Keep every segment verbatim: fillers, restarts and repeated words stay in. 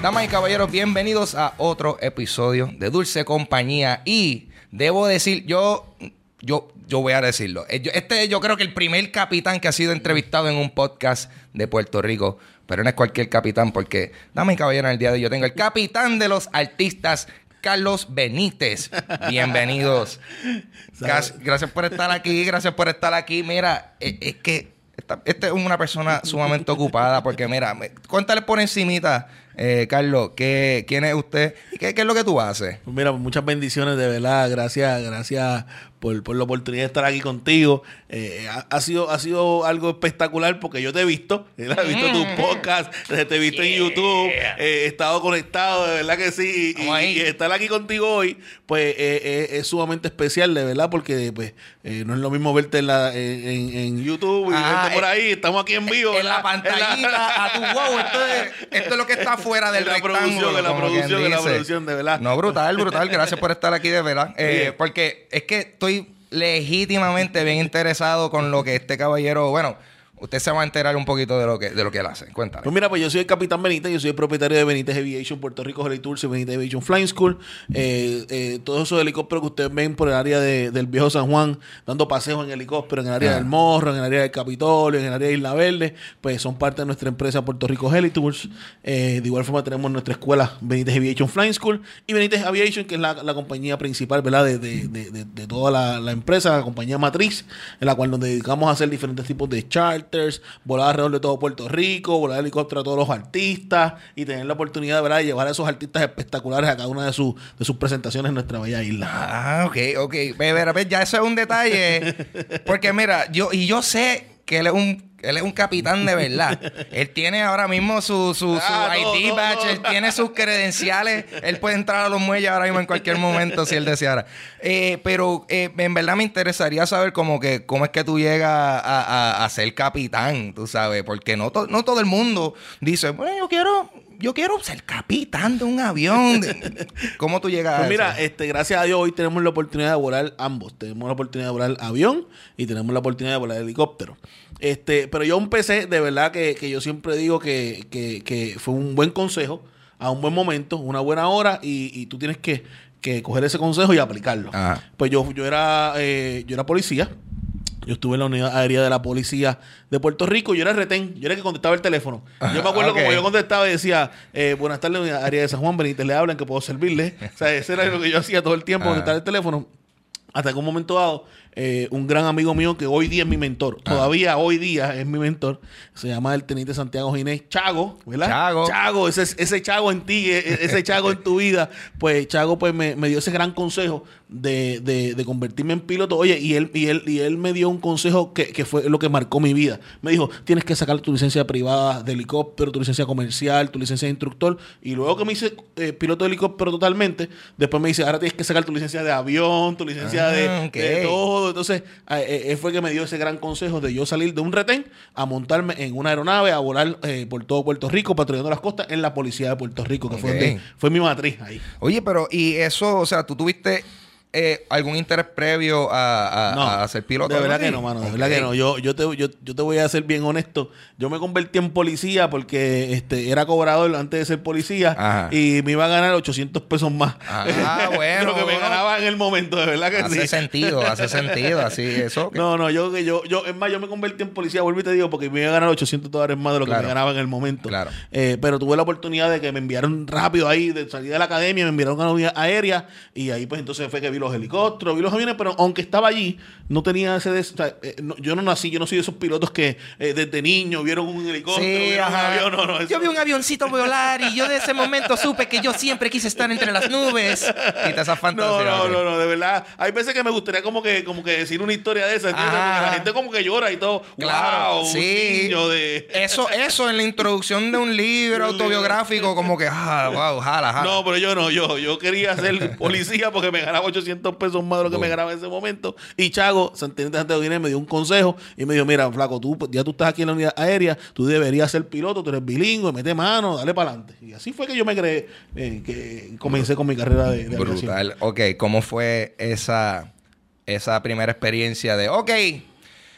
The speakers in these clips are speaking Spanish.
Damas y caballeros, bienvenidos a otro episodio de Dulce Compañía. Y debo decir, yo, yo, yo voy a decirlo. Este yo creo que el primer capitán que ha sido entrevistado en un podcast de Puerto Rico. Pero no es cualquier capitán, porque, damas y caballeros, en el día de hoy yo tengo el capitán de los artistas, Carlos Benítez. Bienvenidos. Gracias, gracias por estar aquí, gracias por estar aquí. Mira, es, es que esta, esta es una persona sumamente ocupada, porque mira, me, cuéntale por encimita, eh, Carlos, ¿qué, quién es usted y qué, qué es lo que tú haces. Pues mira, muchas bendiciones, de verdad. Gracias, gracias por, por la oportunidad de estar aquí contigo. Eh, ha, ha sido ha sido algo espectacular porque yo te he visto, he visto tus podcasts, te he visto yeah. en YouTube, eh, he estado conectado, de verdad que sí. Y, y estar aquí contigo hoy, pues eh, eh, es sumamente especial, de verdad, porque pues eh, no es lo mismo verte en, la, en, en, en YouTube y ah, verte por ahí. Estamos aquí en vivo. En, en la pantallita, la... a tu wow. Esto es, esto es lo que está fuera del la rectángulo. Producción, de la producción, de la producción, de verdad. No, brutal, brutal. Gracias por estar aquí, de verdad. Eh, porque es que estoy legítimamente bien interesado con lo que este caballero, bueno, usted se va a enterar un poquito de lo que, de lo que él hace. Cuéntame. Pues mira, pues yo soy el Capitán Benítez, yo soy el propietario de Benítez Aviation Puerto Rico, Heli Tours y Benítez Aviation Flying School. Eh, eh, todos esos helicópteros que ustedes ven por el área de, del viejo San Juan, dando paseos en helicóptero, en el área ah. del Morro, en el área del Capitolio, en el área de Isla Verde, pues son parte de nuestra empresa Puerto Rico Heli Tours. Eh, de igual forma tenemos nuestra escuela Benítez Aviation Flying School y Benítez Aviation, que es la, la compañía principal, ¿verdad? De, de, de, de, de toda la, la empresa, la compañía matriz, en la cual nos dedicamos a hacer diferentes tipos de charters, volar alrededor de todo Puerto Rico, volar helicóptero a todos los artistas y tener la oportunidad, ¿verdad?, de llevar a esos artistas espectaculares a cada una de, sus de sus presentaciones en nuestra bella isla. Ah, ok, ok. Pero, pero ya eso es un detalle. Porque mira, yo y yo sé que él es un él es un capitán de verdad. Él tiene ahora mismo su, su, ah, su no, I D no, badge, no. Él tiene sus credenciales. Él puede entrar a los muelles ahora mismo en cualquier momento si él deseara. Eh, pero eh, en verdad me interesaría saber como que cómo es que tú llegas a, a, a ser capitán, tú sabes. Porque no, to, no todo el mundo dice, bueno, yo quiero... Yo quiero ser capitán de un avión. ¿Cómo tú llegas pues a mira, eso? este, gracias a Dios hoy tenemos la oportunidad de volar ambos. Tenemos la oportunidad de volar avión y tenemos la oportunidad de volar helicóptero. Este, pero yo empecé, de verdad que, que yo siempre digo que, que, que fue un buen consejo, a un buen momento, una buena hora, y, y tú tienes que, que coger ese consejo y aplicarlo. Ajá. Pues yo, yo era, eh, yo era policía. Yo estuve en la unidad aérea de la policía de Puerto Rico. Yo era retén. Yo era el que contestaba el teléfono. Yo me acuerdo okay. como yo contestaba y decía, eh, buenas tardes, unidad aérea de San Juan, Benítez, le hablan, que puedo servirle. O sea, ese era lo que yo hacía todo el tiempo, contestar el teléfono. Hasta que un momento dado, eh, un gran amigo mío que hoy día es mi mentor, ah. todavía hoy día es mi mentor, se llama el teniente Santiago Ginés, Chago, ¿verdad? Chago. Chago, ese, ese Chago en ti, ese Chago en tu vida. Pues Chago pues me, me dio ese gran consejo de, de, de convertirme en piloto. Oye, y él, y él, y él me dio un consejo que, que fue lo que marcó mi vida. Me dijo, tienes que sacar tu licencia privada de helicóptero, tu licencia comercial, tu licencia de instructor. Y luego que me hice eh, piloto de helicóptero totalmente, después me dice, ahora tienes que sacar tu licencia de avión, tu licencia ah, de, okay. de todo. Entonces, eh, él fue que me dio ese gran consejo de yo salir de un retén a montarme en una aeronave, a volar eh, por todo Puerto Rico, patrullando las costas en la policía de Puerto Rico, que okay. fue, donde, fue mi matriz ahí. Oye, pero, y eso, o sea, tú tuviste... Eh, ¿algún interés previo a, a, no, a ser piloto? De verdad que no, mano. De okay. verdad que no. Yo, yo, te, yo, yo te voy a ser bien honesto. Yo me convertí en policía porque este era cobrador antes de ser policía. Ajá. Y me iba a ganar ochocientos pesos más. Ah, bueno. Lo que me ganaba en el momento, de verdad que hace sí. Hace sentido, hace sentido. Así, eso. Okay. No, no, yo, yo, yo, es más, yo me convertí en policía, vuelvo y te digo, porque me iba a ganar ochocientos dólares más de lo que claro. me ganaba en el momento. Claro. Eh, pero tuve la oportunidad de que me enviaron rápido ahí, de salir de la academia, me enviaron a una unidad aérea y ahí pues entonces fue que vi los helicópteros, vi los aviones, pero aunque estaba allí, no tenía ese... De, o sea, eh, no, yo no nací, yo no soy de esos pilotos que eh, desde niño vieron un helicóptero, sí, vieron un avión, no, no. Eso. Yo vi un avioncito volar y yo de ese momento supe que yo siempre quise estar entre las nubes. Quita esa fantasía. No, no, no, no, de verdad. Hay veces que me gustaría como que, como que decir una historia de esa, ¿entiendes? Porque la gente como que llora y todo. Claro, wow, sí. Un niño de... Eso, eso en la introducción de un libro autobiográfico, como que, ah, wow, jala, jala. No, pero yo no, yo, yo quería ser policía porque me ganaba ochocientos pesos más de lo que uh. me ganaba en ese momento. Y Chago, Teniente Santiago Ginés, me dio un consejo y me dijo, mira, flaco, tú ya tú estás aquí en la unidad aérea, tú deberías ser piloto, tú eres bilingüe, mete mano, dale para adelante. Y así fue que yo me creé, eh, que comencé con mi carrera de, de brutal. Aviación. Ok, ¿cómo fue esa, esa primera experiencia de, ok,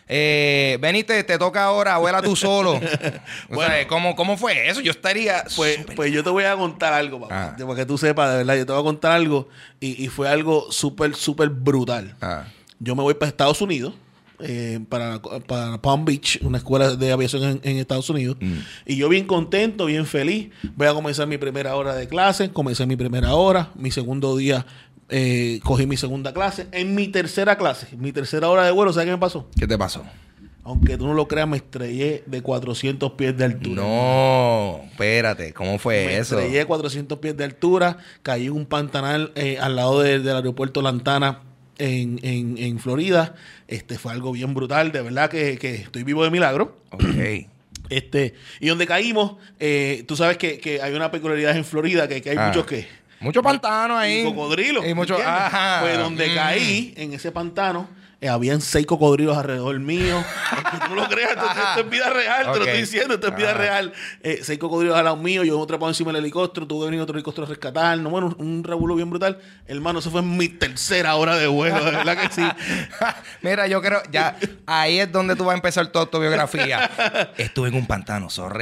Eh, Benny, te, te toca ahora, vuela tú solo. O Bueno. sea, ¿cómo, ¿cómo fue eso? Yo estaría... Pues, súper- pues yo te voy a contar algo, papá. Ah. Para que tú sepas, de verdad. Yo te voy a contar algo. Y, y fue algo súper, súper brutal. Ah. Yo me voy para Estados Unidos. eh, para, para Palm Beach, una escuela de aviación en, en Estados Unidos. Mm. Y yo bien contento, bien feliz. Voy a comenzar mi primera hora de clase. Comencé mi primera hora. Mi segundo día eh, cogí mi segunda clase. En mi tercera clase, mi tercera hora de vuelo, ¿sabes qué me pasó? ¿Qué te pasó? Aunque tú no lo creas, me estrellé de cuatrocientos pies de altura. No, espérate, ¿cómo fue Me eso? estrellé cuatrocientos pies de altura, caí en un pantanal eh, al lado de- del aeropuerto Lantana en, en, en Florida. Este fue algo bien brutal, de verdad que, que estoy vivo de milagro. Ok. Este, y donde caímos, eh, tú sabes que, que hay una peculiaridad en Florida, que, que hay Ah. muchos que... Mucho pantano ahí. Y cocodrilos. Y mucho, ¿entiendes? ajá. Pues donde Mm. caí, en ese pantano, eh, habían seis cocodrilos alrededor mío. Aunque tú no lo creas, esto, esto es vida real, te Ok. lo estoy diciendo, esto es vida Ajá. real. Eh, seis cocodrilos al lado mío, yo trepado encima del helicóptero, tuve que venir otro helicóptero a rescatarnos. Bueno, un, un revuelo bien brutal. Hermano, eso fue mi tercera hora de vuelo, de verdad que sí. Mira, yo creo, ya, ahí es donde tú vas a empezar toda tu biografía. Estuve en un pantano, sorre,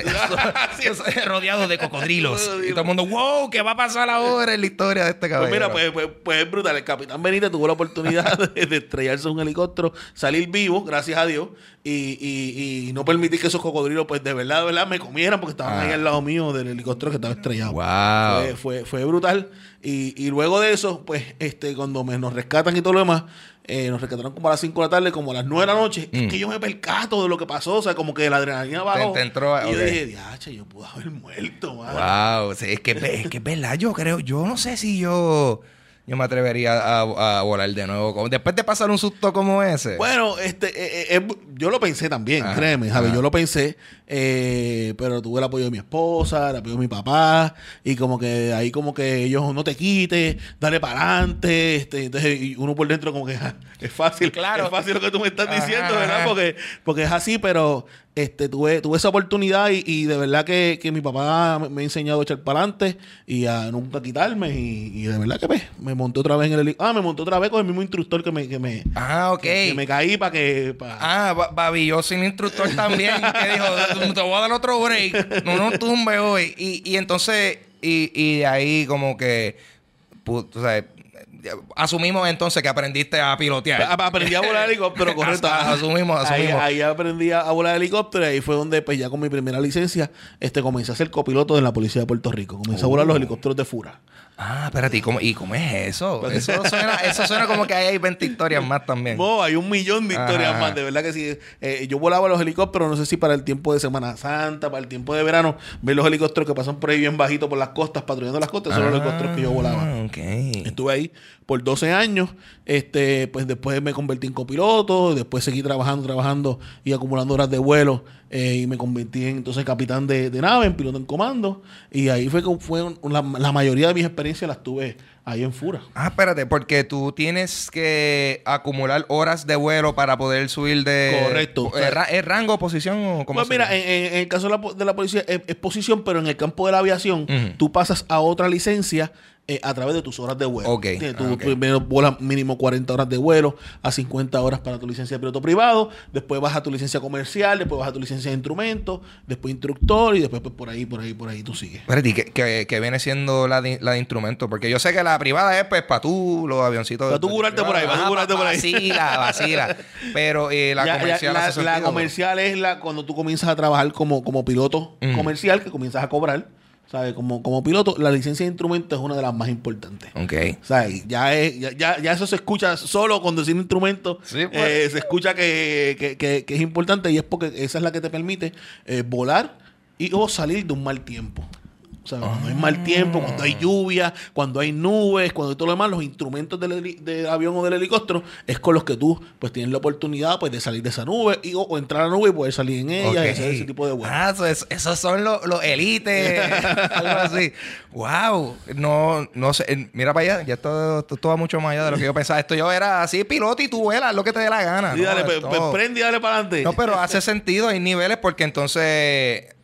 rodeado de cocodrilos. Y todo el mundo, wow, ¿qué va a pasar ahora en la historia de este Pues caballero? mira, pues, pues, pues es brutal. El capitán Benítez tuvo la oportunidad de, de estrellarse en un helicóptero, salir vivo, gracias a Dios, y, y, y no permitir que esos cocodrilos, pues de verdad, de verdad, me comieran porque estaban Ah. ahí al lado mío del helicóptero que estaba estrellado. Wow. Fue, fue, fue brutal. Y, y luego de eso, pues, este, cuando me, nos rescatan y todo lo demás, eh, nos rescataron como a las cinco de la tarde, como a las nueve de la noche. Mm. Es que yo me percato de lo que pasó, o sea, como que la adrenalina bajó. te entró, y yo ok. dije, diache, yo pude haber muerto, mano. Wow, sí, es que es que es verdad, yo creo, yo no sé si yo yo me atrevería a, a volar de nuevo. Como- Después de pasar un susto como ese. Bueno, este, eh, eh, eh, yo lo pensé también, Ajá, créeme, Javi, ajá. yo lo pensé, eh, pero tuve el apoyo de mi esposa, el apoyo de mi papá, y como que ahí como que ellos no te quites, dale para adelante, este, entonces y uno por dentro como que ja, es fácil, Claro. es fácil lo que tú me estás Ajá, diciendo, ¿verdad? ajá. Porque, porque es así, pero este, tuve, tuve esa oportunidad y, y de verdad que, que mi papá me, me ha enseñado a echar para adelante y a nunca quitarme, y, y de verdad que pues, me monté otra vez en el heli- ah, me monté otra vez con el mismo instructor que me, que me, Ah, ok. que, que me caí para que... pa- Ah, ba- Babi, yo sin instructor también, que dijo, te voy a dar otro break, no no tumbe hoy. Y, y entonces, y, y de ahí como que, pu- o sea, asumimos entonces que aprendiste a pilotear. A- Aprendí a volar helicóptero, correcto. As- asumimos, Ahí, asumimos. ahí aprendí a volar helicóptero y ahí fue donde, pues ya con mi primera licencia, este comencé a ser copiloto de la Policía de Puerto Rico. Comencé a volar los helicópteros de Fura. Ah, espérate, ¿y cómo, ¿y cómo es eso? Eso suena, eso suena como que ahí hay veinte historias más también. No, hay un millón de historias Ajá. más, de verdad que sí. Eh, yo volaba los helicópteros, no sé si para el tiempo de Semana Santa, para el tiempo de verano, ver los helicópteros que pasan por ahí bien bajito por las costas, patrullando las costas, esos son los helicópteros que yo volaba. Ah, ok. Estuve ahí por doce años, este, pues después me convertí en copiloto, después seguí trabajando, trabajando y acumulando horas de vuelo, eh, y me convertí en entonces capitán de, de nave, en piloto en comando, y ahí fue que fue un- la, la mayoría de mis experiencias las tuve ahí en Fura. Ah, espérate, porque tú tienes que acumular horas de vuelo para poder subir de... Correcto. ¿Es, ra- es rango, posición o cómo Pues se mira, llama? en, en- en el caso de la, po- de la policía es, es posición, pero en el campo de la aviación, Ujú. tú pasas a otra licencia eh, a través de tus horas de vuelo. Ok, ¿Entiendes? Tú ah, ok. primero vuelas mínimo cuarenta horas de vuelo, a cincuenta horas para tu licencia de piloto privado, después vas a tu licencia comercial, después vas a tu licencia de instrumento, después instructor y después pues, por ahí, por ahí, por ahí tú sigues. Espérate, ¿y ¿qué, qué- qué viene siendo la de, la de instrumento? Porque yo sé que la privada es pues para tú, los avioncitos... Pa' tú curarte por ahí, pa' tú Ajá, curarte por ahí. Vacila, vacila. Pero eh, la Ya- ya, comercial la, hace la sentido. comercial es la cuando tú comienzas a trabajar como, como piloto Ujú. comercial, que comienzas a cobrar, ¿sabes? Como, como piloto, la licencia de instrumento es una de las más importantes. Ok. O sea, ya, es, ya, ya, ya eso se escucha solo con decir instrumento. Sí, pues. eh, se escucha que, que, que- que es importante y es porque esa es la que te permite eh, volar y o salir de un mal tiempo. O sea, cuando hay mal tiempo, cuando hay lluvia, cuando hay nubes, cuando hay todo lo demás, los instrumentos del, heli- del avión o del helicóptero es con los que tú pues tienes la oportunidad pues de salir de esa nube y, o, o entrar a la nube y poder salir en ella Ok. y hacer ese tipo de vuelo. Ah, eso es- esos son los, los élites, algo así. Wow, no, no sé, eh, mira para allá, ya esto, esto, esto va mucho más allá de lo que yo pensaba. Esto yo era así piloto y tú vuelas lo que te dé la gana. Y ¿no? dale, pues, Esto- pues, prende y dale para adelante. No, pero hace sentido, hay niveles porque entonces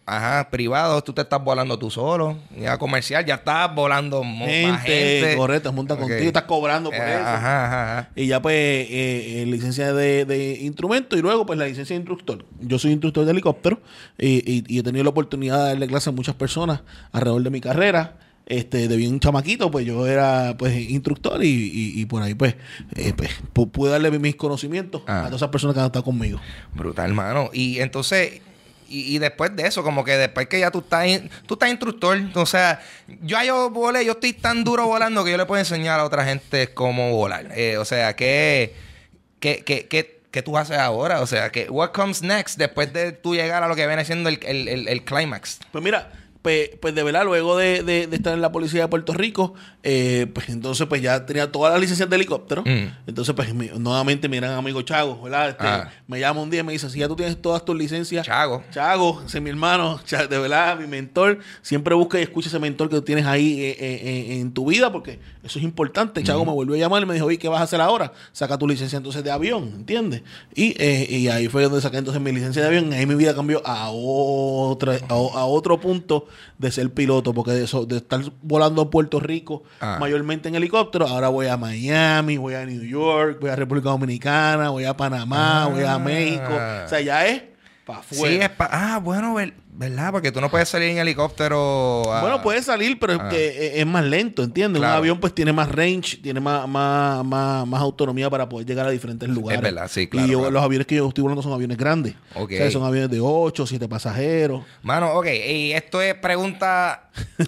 ajá, privados, tú te estás volando tú solo. Ya comercial, ya estás volando mo- gente, más gente. correcto, monta Ok. contigo, estás cobrando por Eh, eso. Ajá, ajá, ajá. Y ya pues eh, eh, licencia de, de instrumento y luego pues la licencia de instructor. Yo soy instructor de helicóptero y, y- y he tenido la oportunidad de darle clase a muchas personas alrededor de mi carrera. Este, de bien chamaquito, pues yo era pues instructor y, y, y por ahí pues, eh, pues pu- pude darle mis conocimientos Ah. a todas esas personas que han estado conmigo. Brutal, hermano. Y entonces, y, y después de eso, como que después que ya tú estás, in- tú estás instructor, o sea, yo ya yo volé, yo estoy tan duro volando que yo le puedo enseñar a otra gente cómo volar. Eh, o sea, que, que, que, que, ¿qué tú haces ahora? O sea, que what comes next después de tú llegar a lo que viene siendo el, el, el, el clímax. Pues mira, pues, pues de verdad, luego de, de, de estar en la policía de Puerto Rico, eh, pues entonces pues ya tenía todas las licencias de helicóptero. Mm. Entonces pues mi- nuevamente mi gran amigo Chago, ¿verdad? Este, Ah. me llama un día y me dice, si ya tú tienes todas tus licencias. Chago. Chago, ese es mi hermano, Cha- de verdad, mi mentor. Siempre busca y escucha ese mentor que tú tienes ahí eh, eh, eh, en tu vida porque eso es importante. Chago me volvió a llamar y me dijo, oye, ¿qué vas a hacer ahora? Saca tu licencia entonces de avión, ¿entiendes? Y, eh, y ahí fue donde saqué entonces mi licencia de avión. Y ahí mi vida cambió a, otra, a, a otro punto de ser piloto, porque de, eso, de estar volando a Puerto Rico Ah. mayormente en helicóptero, ahora voy a Miami, voy a New York, voy a República Dominicana, voy a Panamá, Ah. voy a México. O sea, ya es para afuera. Sí, es pa- ah, bueno, ver- ¿verdad? Porque tú no puedes salir en helicóptero. a- Bueno, puede salir, pero Ah. es que es, es más lento, ¿entiendes? Claro. Un avión pues tiene más range, tiene más, más, más, más autonomía para poder llegar a diferentes lugares. verdad, sí, claro, Y yo- claro. los aviones que yo estoy volando son aviones grandes. Ok. O sea, son aviones de ocho, siete pasajeros. Mano, ok, y esto es pregunta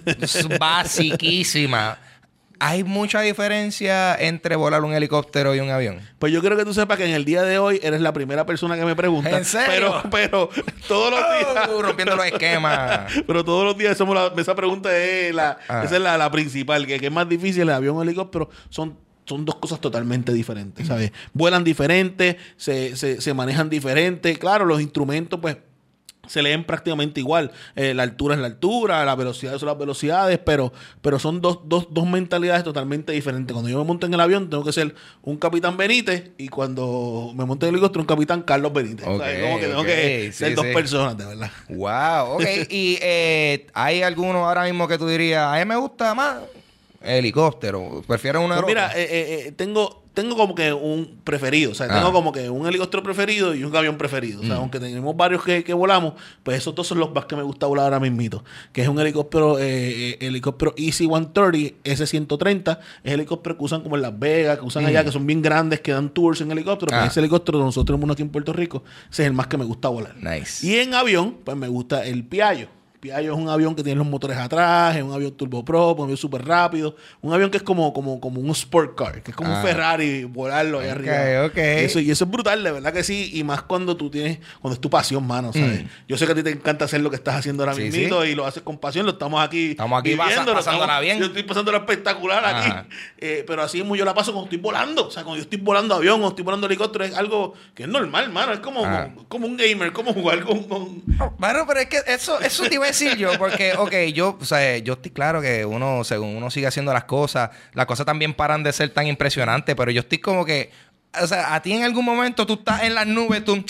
basiquísima. ¿Hay mucha diferencia entre volar un helicóptero y un avión? Pues yo quiero que tú sepas que en el día de hoy eres la primera persona que me pregunta. ¿En serio? Pero, pero todos los días. Oh, rompiendo los esquemas. Pero todos los días somos la- esa pregunta es la, Ah. esa es la, la principal, que, que es más difícil el avión o el helicóptero, son, son dos cosas totalmente diferentes, ¿sabes? Vuelan diferentes, se, se, se manejan diferentes, claro, los instrumentos pues se leen prácticamente igual, eh, la altura es la altura, la velocidad son las velocidades, pero, pero son dos, dos, dos mentalidades totalmente diferentes. Cuando yo me monto en el avión tengo que ser un capitán Benítez y cuando me monto en el helicóptero un capitán Carlos Benítez. Ok, O sea, como que tengo ok, que sí, ser dos sí. personas, de verdad. Wow, ok. Y eh, ¿hay alguno ahora mismo que tú dirías, a mí me gusta más helicóptero? ¿Prefiero una Pues mira, eh, eh, eh, tengo, tengo como que un preferido. O sea, Ah. tengo como que un helicóptero preferido y un avión preferido. O sea, Mm. aunque tenemos varios que, que volamos, pues esos dos son los más que me gusta volar ahora mismito. Que es un helicóptero, eh, eh, helicóptero Easy ciento treinta, ese ciento treinta. Es helicóptero que usan como en Las Vegas, que usan Mm. allá, que son bien grandes, que dan tours en helicóptero. Ah. Pues ese helicóptero que nosotros tenemos uno aquí en Puerto Rico, ese es el más que me gusta volar. Nice. Y en avión, pues me gusta el Piaggio. Piaggio es un avión que tiene los motores atrás, es un avión turboprop, un avión súper rápido, un avión que es como, como, como un sport car, que es como Ah. un Ferrari, volarlo allá Ok, arriba. ok. Eso, y eso es brutal, de verdad que sí, y más cuando tú tienes, cuando es tu pasión, mano, ¿sabes? Mm. Yo sé que a ti te encanta hacer lo que estás haciendo ahora Sí, mismo sí. y lo haces con pasión, lo estamos aquí Estamos aquí pasa- viviéndolo, pasándola bien. Yo estoy pasándola espectacular Ajá. aquí, eh, pero así mismo yo la paso cuando estoy volando, o sea, cuando yo estoy volando avión o estoy volando helicóptero, es algo que es normal, mano, es como, Ah. como, como un gamer, como jugar con... con Bueno, pero es que eso, eso te iba a decir yo, porque, ok, yo, o sea, yo estoy claro que uno, según uno sigue haciendo las cosas, las cosas también paran de ser tan impresionantes, pero yo estoy como que, o sea, a ti en algún momento tú estás en las nubes, tú,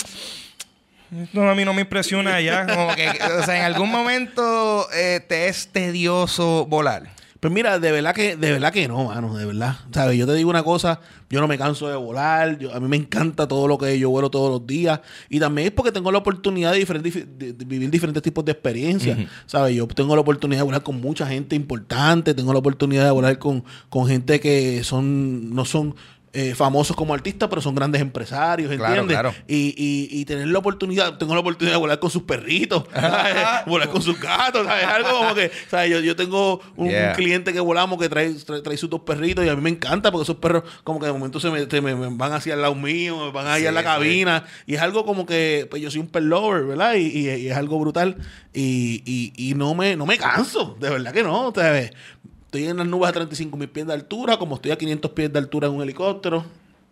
no, a mí no me impresiona ya, como que, o sea, en algún momento eh, te es tedioso volar. Pues mira, de verdad que, de verdad que no, mano, de verdad. ¿Sabes? Yo te digo una cosa, yo no me canso de volar, yo, a mí me encanta todo lo que yo vuelo todos los días. Y también es porque tengo la oportunidad de, diferentes, de, de vivir diferentes tipos de experiencias. Ujú. ¿Sabes? Yo tengo la oportunidad de volar con mucha gente importante, tengo la oportunidad de volar con, con gente que son, no son eh, famosos como artistas, pero son grandes empresarios, Claro, ¿entiendes? claro. Y, y, y tener la oportunidad, tengo la oportunidad de volar con sus perritos, ¿sabes? Volar con sus gatos, ¿sabes? Algo como que, ¿sabes? Yo, yo tengo un, Yeah. un cliente que volamos que trae, trae, trae sus dos perritos y a mí me encanta porque esos perros como que de momento se me, se me- me van hacia el lado mío, me van allá Sí, en la sí. cabina y es algo como que, pues yo soy un pet lover, ¿verdad? Y, y- y es algo brutal y, y, y no me no me canso, de verdad que no, ¿sabes? Estoy en las nubes a treinta y cinco mil pies de altura, como estoy a quinientos pies de altura en un helicóptero.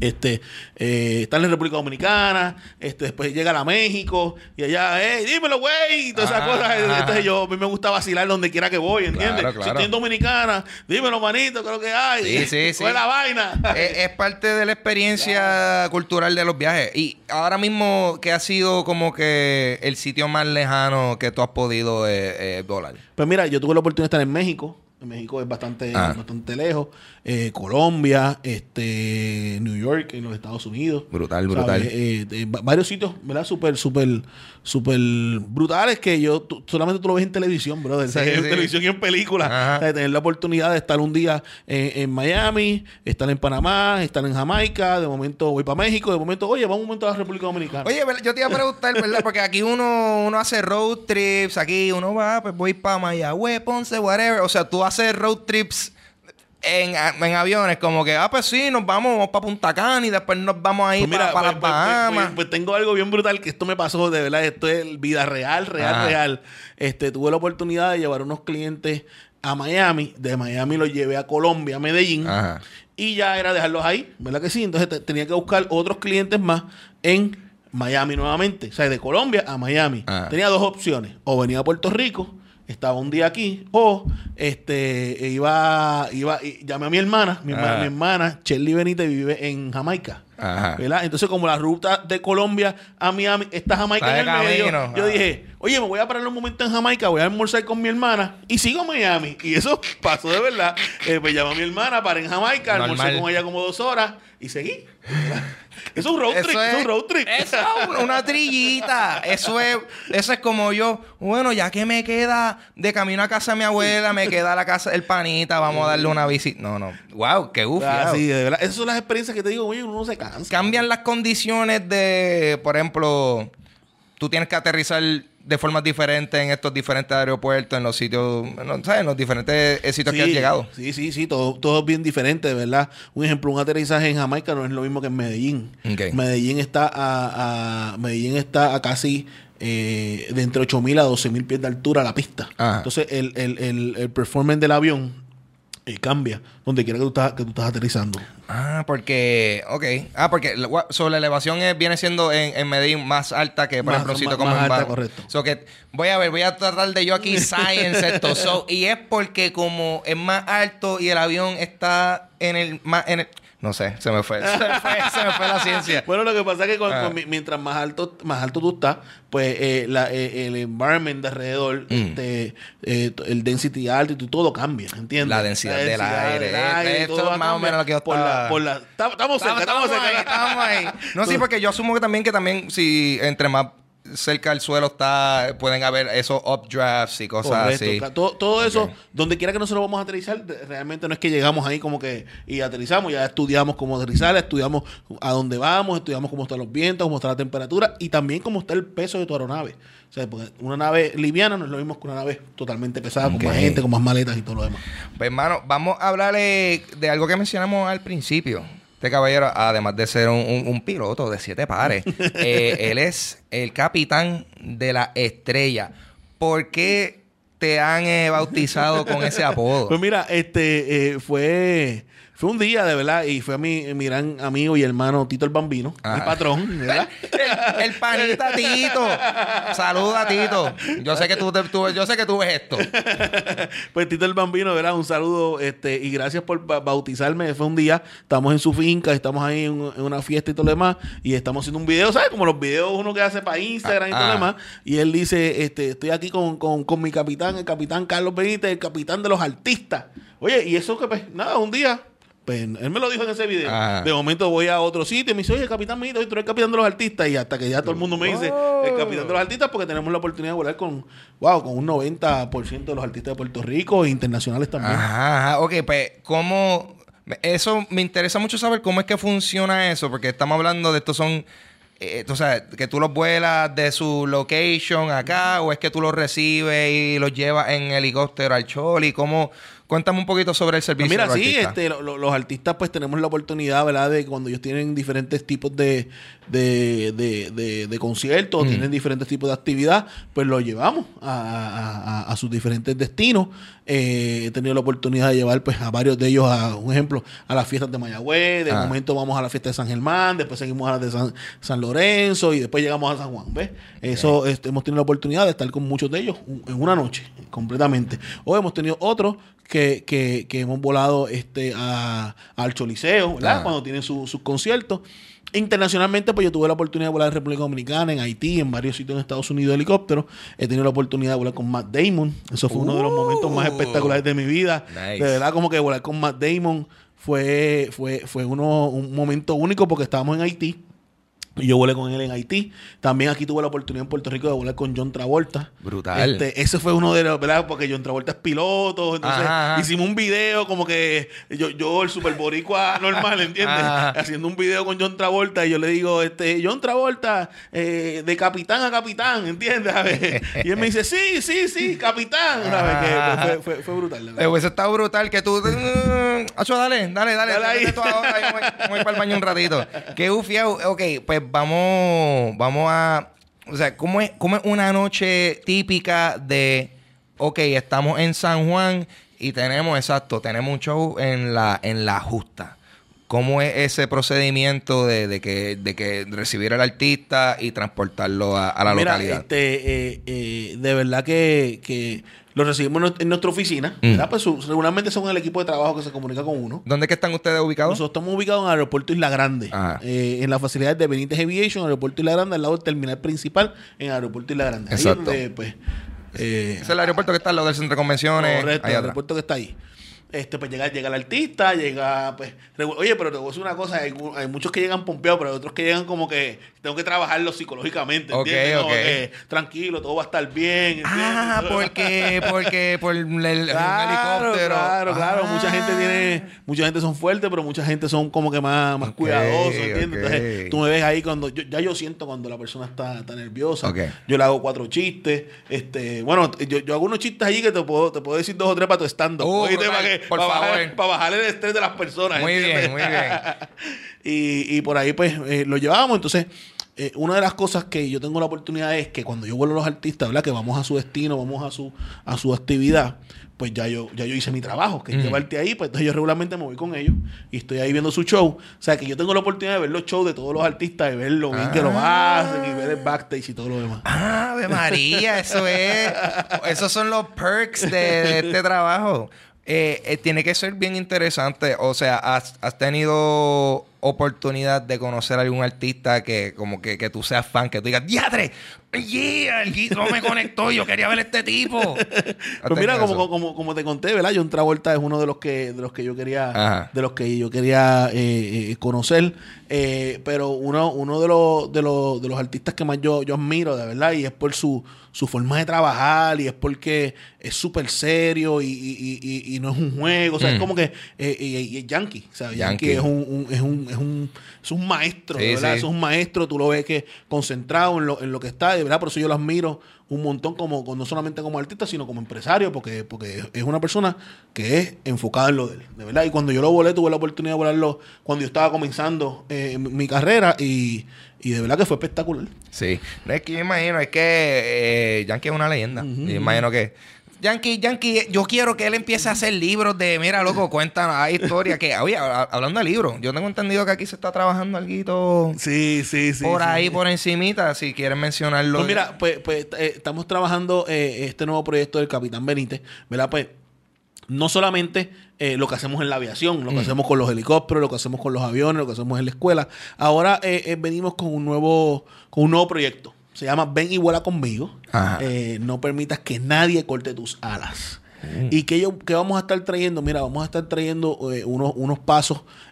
Este, eh, está en la República Dominicana, este, después llega a México, y allá, hey, dímelo, güey, y todas esas Ah, cosas. ah, Entonces yo, a mí me gusta vacilar donde quiera que voy, ¿entiendes? Claro, claro. Si estoy en Dominicana, dímelo, manito, creo que hay. Sí, sí, sí. ¿Cuál es la vaina? es, es parte de la experiencia cultural de los viajes. Y ahora mismo, ¿qué ha sido como que el sitio más lejano que tú has podido eh, eh, volar? Pues mira, yo tuve la oportunidad de estar en México. En México es bastante, Ah. bastante lejos. Eh, Colombia, este, New York, en los Estados Unidos. Brutal, brutal. ¿Sabes? Eh, de va- varios sitios, ¿verdad? Súper, súper, súper brutales que yo tú- solamente tú lo ves en televisión, brother. Sí, O sea, en sí. televisión y en películas. Ajá. O sea, tener la oportunidad de estar un día en, en Miami, estar en Panamá, estar en Jamaica. De momento voy para México. De momento, oye, vamos un momento a la República Dominicana. Oye, ¿verdad? Yo te iba a preguntar, ¿verdad? Porque aquí uno, uno hace road trips, aquí uno va, pues voy para Mayagüez, Ponce, whatever. O sea, tú haces road trips en, en aviones, como que, ah, pues sí, nos vamos, vamos para Punta Cana y después nos vamos a ir Pues para mira, las pues, pues, Bahamas. pues, pues tengo algo bien brutal que esto me pasó, de verdad, esto es vida real, real, Ajá. real. Este, tuve la oportunidad de llevar unos clientes a Miami, de Miami los llevé a Colombia, a Medellín, Ajá. y ya era dejarlos ahí, ¿verdad que sí? Entonces te- tenía que buscar otros clientes más en Miami nuevamente, o sea, de Colombia a Miami. Ajá. Tenía dos opciones, o venía a Puerto Rico, estaba un día aquí, o este iba, iba, y llamé a mi hermana, mi hermana, Ajá. mi hermana, Shelly Benítez, vive en Jamaica. Ajá. ¿Verdad? Entonces, como la ruta de Colombia a Miami está Jamaica Está en de el medio, camino. yo Ah. dije, oye, me voy a parar un momento en Jamaica, voy a almorzar con mi hermana y sigo a Miami. Y eso pasó de verdad. Eh, pues llamé a mi hermana, paré en Jamaica, almorcé Normal. con ella como dos horas y seguí. Eso es un road trip, eso es un road trip. Eso es una- una trillita. Eso es, eso es como yo. Bueno, ya que me queda de camino a casa de mi abuela, me queda la casa del panita, vamos a darle una visita. No, no. Wow, qué gufiado. Ah, sí, de verdad. Esas son las experiencias que te digo, oye, uno no se cansa. Cambian las condiciones de, por ejemplo, tú tienes que aterrizar de formas diferentes en estos diferentes aeropuertos, en los sitios, no, ¿sabes? En los diferentes eh, sitios que has llegado. Sí, sí, sí, todo, todo es bien diferente, de verdad. Un ejemplo, un aterrizaje en Jamaica no es lo mismo que en Medellín. Ok. Medellín está a, a- Medellín está a casi eh, de entre ocho mil a doce mil pies de altura la pista. Ajá. Entonces, el, el, el, el performance del avión eh, cambia donde quiera que tú estás, que tú estás aterrizando. Ah, porque, ok. Ah, porque la- gua- so, la elevación es- viene siendo en, en Medellín más alta que, por Más- ejemplo, un sitio más- como más en alta, Baja. correcto. So que voy a ver, voy a tratar de yo aquí science esto. So, y es porque como es más alto y el avión está en el más en el, no sé, se me fue, se me fue, se me fue la ciencia. Bueno, lo que pasa es que con- Ah. con mi- mientras más alto más alto tú estás, pues eh, la, eh, el environment de alrededor, Mm. este, eh, t- el density alto y todo cambia, ¿entiendes? La densidad del aire, eh, todo esto va es a más o cambiar menos lo que yo por la, estaba- por la, ta- estamos cerca, estamos, ahí, cerca. estamos ahí. No, sí, porque yo asumo que también que también si entre más cerca del suelo está, pueden haber esos updrafts y cosas Correcto. así. Ca- Todo, todo eso, Ok. donde quiera que nosotros vamos a aterrizar, de- realmente no es que llegamos ahí como que y aterrizamos, ya estudiamos cómo aterrizar, estudiamos a dónde vamos, estudiamos cómo están los vientos, cómo está la temperatura y también cómo está el peso de tu aeronave. O sea, porque una nave liviana no es lo mismo que una nave totalmente pesada, Ok. con más gente, con más maletas y todo lo demás. Pues, hermano, vamos a hablarle de algo que mencionamos al principio. Este caballero, además de ser un, un- un piloto de siete pares, eh, él es el capitán de la estrella. ¿Por qué te han eh, bautizado con ese apodo? Pues mira, este eh, fue fue un día de verdad y fue a mi, mi gran amigo y hermano Tito el Bambino, Ajá. mi patrón, ¿verdad? el, el panita Tito. Saluda, Tito. Yo sé que tú, te- tú- yo sé que tú ves esto. Pues Tito el Bambino, ¿verdad? Un saludo este y gracias por ba- bautizarme. Fue un día, estamos en su finca, estamos ahí en, en una fiesta y todo lo demás y estamos haciendo un video, ¿sabes? Como los videos uno que hace para Instagram y todo Ah, lo ah. demás. Y él dice, este, estoy aquí con, con, con mi capitán, el capitán Carlos Benítez, el capitán de los artistas. Oye, y eso que pues, nada, un día... Pues él me lo dijo en ese video. Ajá. De momento voy a otro sitio y me dice, oye, capitán Benítez, tú eres el capitán de los artistas. Y hasta que ya todo el mundo me dice, Oh. el capitán de los artistas, porque tenemos la oportunidad de volar con, wow, con un noventa por ciento de los artistas de Puerto Rico e internacionales también. Ajá, ajá. Ok, pues, ¿cómo...? Eso me interesa mucho saber cómo es que funciona eso, porque estamos hablando de estos son... Eh, o sea, que tú los vuelas de su location acá, o es que tú los recibes y los llevas en helicóptero al Choli. ¿Cómo, cuéntame un poquito sobre el servicio. Mira, de los sí, artistas. este, lo, lo, los artistas pues tenemos la oportunidad, ¿verdad? De cuando ellos tienen diferentes tipos de, de, de, de, de conciertos, mm. tienen diferentes tipos de actividad, pues los llevamos a, a, a, a sus diferentes destinos. Eh, he tenido la oportunidad de llevar pues a varios de ellos, a un ejemplo, a las fiestas de Mayagüez, de ah. momento vamos a la fiesta de San Germán, después seguimos a las de San, San Lorenzo y después llegamos a San Juan, ¿ves? Okay. Eso este, hemos tenido la oportunidad de estar con muchos de ellos en una noche, completamente. O hemos tenido otros que, que, que hemos volado este, a, al Choliseo, ¿verdad? Ah. Cuando tienen su, sus conciertos. Internacionalmente, pues yo tuve la oportunidad de volar en República Dominicana, en Haití, en varios sitios en Estados Unidos de helicóptero. He tenido la oportunidad de volar con Matt Damon. Eso fue uh, uno de los momentos más espectaculares de mi vida. Nice. De verdad, como que volar con Matt Damon fue, fue, fue uno, un momento único porque estábamos en Haití. Y yo volé con él en Haití. También aquí tuve la oportunidad en Puerto Rico de volar con John Travolta. Brutal. Este, ese fue uno de los, ¿verdad? Porque John Travolta es piloto. Entonces ajá, ajá. hicimos un video como que yo, yo el super boricua normal, ¿entiendes? Ajá. Haciendo un video con John Travolta y yo le digo, este, John Travolta, eh, de capitán a capitán, ¿entiendes? A ver. Y él me dice, sí, sí, sí, capitán. A ver, que fue, fue, fue brutal. Eh, pues está brutal que tú... Acho, dale, dale, dale. Dale ahí. Ahora, ahí voy, voy para el baño un ratito. Qué ufiado. Ok, pues vamos, vamos a... O sea, ¿cómo es, cómo es una noche típica de... Ok, estamos en San Juan y tenemos, exacto, tenemos un show en la, en la Justa. ¿Cómo es ese procedimiento de, de que de que recibir al artista y transportarlo a, a la Mira, localidad? Este, eh, eh, de verdad que, que lo recibimos en nuestra oficina. Mm. ¿verdad? Pues su, regularmente son el equipo de trabajo que se comunica con uno. ¿Dónde que están ustedes ubicados? Nosotros estamos ubicados en el aeropuerto Isla Grande. Eh, en las facilidades de Benítez Aviation, en el aeropuerto Isla Grande, al lado del terminal principal, en el aeropuerto Isla Grande. Exacto. Ahí es donde, pues, eh, es el aeropuerto que está al lado del centro de convenciones. Correcto, el aeropuerto que está ahí. Este, pues llega, llega el artista, llega, pues, oye, pero te voy a decir una cosa, hay, hay muchos que llegan pompeados, pero hay otros que llegan como que tengo que trabajarlo psicológicamente, ¿entiendes? Okay, okay. Que, tranquilo, todo va a estar bien, ¿entiendes? Ah, porque, porque por el, el claro, helicóptero. Claro, claro, ah. mucha gente tiene, mucha gente son fuertes, pero mucha gente son como que más, más okay, cuidadosos, ¿entiendes? Okay. Entonces, tú me ves ahí cuando, yo, ya yo siento cuando la persona está, está nerviosa, okay. yo le hago cuatro chistes, este, bueno, yo, yo hago unos chistes allí que te puedo, te puedo decir dos o tres para tu stand-up, uh, ¿oíste? Para, que, por para, favor. bajar, para bajar el estrés de las personas. Muy ¿entiendes? bien, muy bien. y, y por ahí pues eh, lo llevamos, entonces... Eh, una de las cosas que yo tengo la oportunidad es que cuando yo vuelvo a los artistas, ¿verdad? Que vamos a su destino, vamos a su a su actividad, pues ya yo ya yo hice mi trabajo, que es mm. llevarte ahí, pues entonces yo regularmente me voy con ellos y estoy ahí viendo su show. O sea, que yo tengo la oportunidad de ver los shows de todos los artistas, de ver lo bien ah. que lo hacen y ver el backstage y todo lo demás. Ah, Ave María, eso es... Esos son los perks de, de este trabajo. Eh, eh, tiene que ser bien interesante. O sea, has, has tenido oportunidad de conocer a algún artista que como que, que tú seas fan, que tú digas, ¡diadre! ¡Yeah! El Guitro me conectó, yo quería ver a este tipo. Pues mira, como, como, como te conté, ¿verdad? John Travolta es uno de los que, de los que yo quería, Ajá. de los que yo quería eh, eh, conocer. Eh, pero uno, uno de los, de los, de los artistas que más yo, yo admiro, de verdad, y es por su, su forma de trabajar, y es porque es súper serio y, y, y, y no es un juego. O sea, mm. es como que eh, y, y es Yankee. O sea, Yankee, Yankee es un, un, es un, es un, es un maestro, sí, ¿verdad? Sí. Es un maestro, tú lo ves que concentrado en lo, en lo que está, de verdad, por eso yo lo admiro un montón, como no solamente como artista, sino como empresario, porque, porque es una persona que es enfocada en lo de él, de verdad. Y cuando yo lo volé, tuve la oportunidad de volarlo cuando yo estaba comenzando eh, mi carrera y, y de verdad que fue espectacular. Sí, es que yo imagino, es que eh, Yankee es una leyenda. Uh-huh. Yo imagino que Yankee, Yankee, yo quiero que él empiece a hacer libros de, mira, loco, cuenta, hay historia que, oye, hablando de libros, yo tengo entendido que aquí se está trabajando algo sí, sí, sí, por sí. ahí, por encimita, si quieren mencionarlo. Pues mira, pues, pues eh, estamos trabajando eh, este nuevo proyecto del Capitán Benítez, ¿verdad? Pues no solamente eh, lo que hacemos en la aviación, lo que mm. hacemos con los helicópteros, lo que hacemos con los aviones, lo que hacemos en la escuela. Ahora eh, eh, venimos con un nuevo, con un nuevo proyecto. Se llama Ven y vuela conmigo. Eh, no permitas que nadie corte tus alas. Mm. ¿Y qué, yo, qué vamos a estar trayendo? Mira, vamos a estar trayendo eh, unos, unos pasos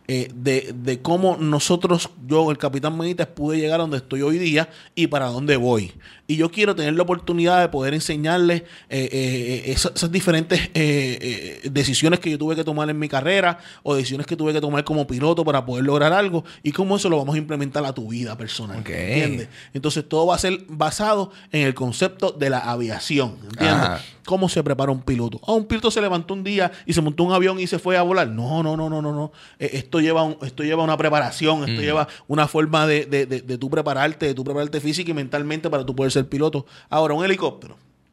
eh, de, de cómo nosotros, yo, el Capitán Benítez, pude llegar a donde estoy hoy día y para dónde voy. Y yo quiero tener la oportunidad de poder enseñarles eh, eh, esas, esas diferentes eh, eh, decisiones que yo tuve que tomar en mi carrera o decisiones que tuve que tomar como piloto para poder lograr algo y cómo eso lo vamos a implementar a tu vida personal. Okay. ¿Entiendes? Entonces todo va a ser basado en el concepto de la aviación. ¿Entiendes? Ajá. ¿Cómo se prepara un piloto? Ah, un piloto se levantó un día y se montó un avión y se fue a volar. No, no, no, no, no, no. Eh, esto lleva un, esto lleva una preparación, esto mm. lleva una forma de, de, de, de tú prepararte, de tú prepararte física y mentalmente para tú poder ser piloto. Ahora, un helicóptero